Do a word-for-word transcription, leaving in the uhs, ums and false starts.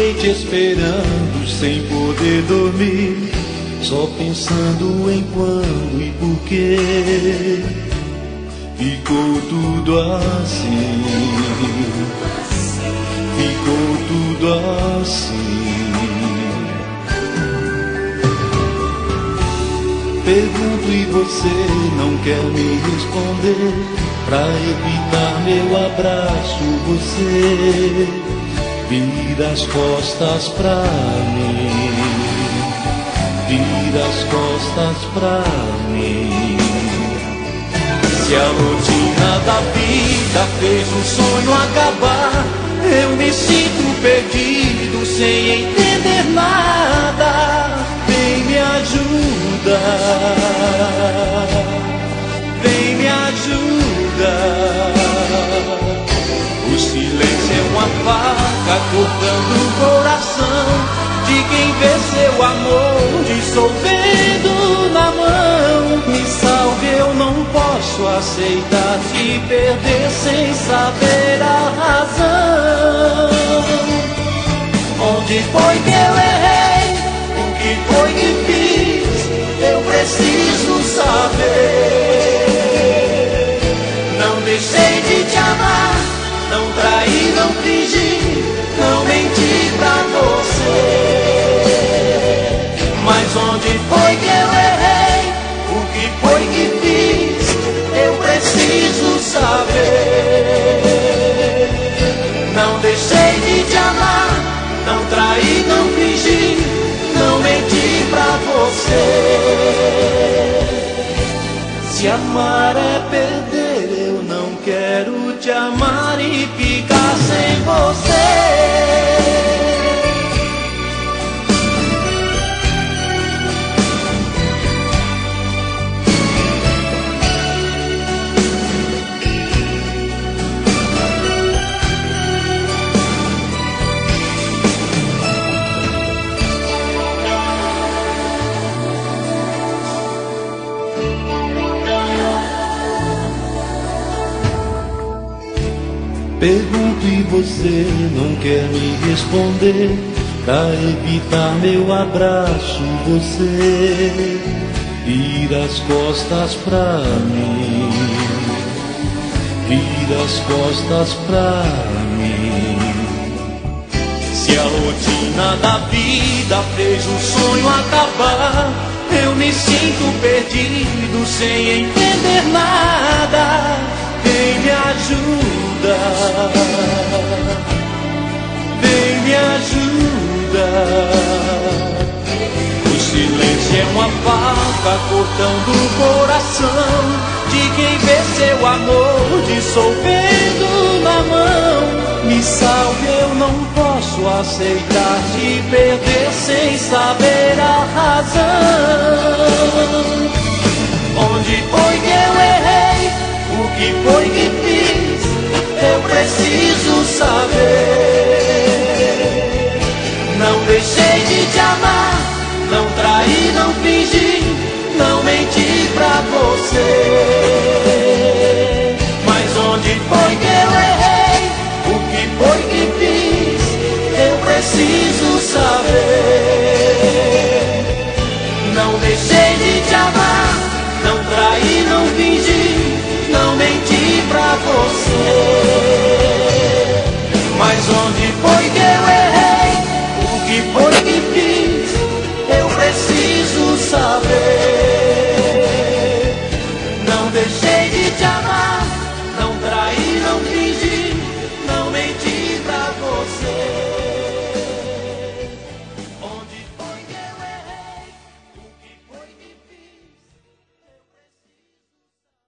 noite esperando sem poder dormir, só pensando em quando e porquê ficou tudo assim, ficou tudo assim. Pergunto e você não quer me responder. Pra evitar meu abraço você vira as costas pra mim, vira as costas pra mim. Se a rotina da vida fez o sonho acabar, eu me sinto perdido sem entender nada. Vem me ajuda, vem me ajuda. O silêncio é uma faca cortando o coração de quem vê seu amor dissolvendo na mão. Me salve, eu não posso aceitar te perder sem saber a razão. Onde foi que eu errei? O que foi que fiz? Eu preciso saber. Não deixei de te amar, não traí, não fingi, não menti pra você. Mas onde foi que eu errei? O que foi que fiz? Eu preciso saber. Não deixei de te amar, não traí, não fingi, não menti pra você. Se amar é perder, eu não quero te amar e ficar sem você. Pergunto e você não quer me responder. Pra evitar meu abraço você vira as costas pra mim, vira as costas pra mim. Se a rotina da vida fez o sonho acabar, eu me sinto perdido sem entender nada. Vem me ajuda, vem me ajuda. O silêncio é uma faca cortando o coração de quem vê seu amor dissolvendo na mão. Me salve, eu não posso aceitar te perder sem saber a razão. Onde foi que eu errei? O que foi que fiz? Eu preciso saber. Não deixei de te amar, não traí, não fingi, não menti pra você. Mas onde foi que eu errei? O que foi que fiz? Eu preciso saber. Não deixei de te amar, não traí, não fingi, não menti pra você.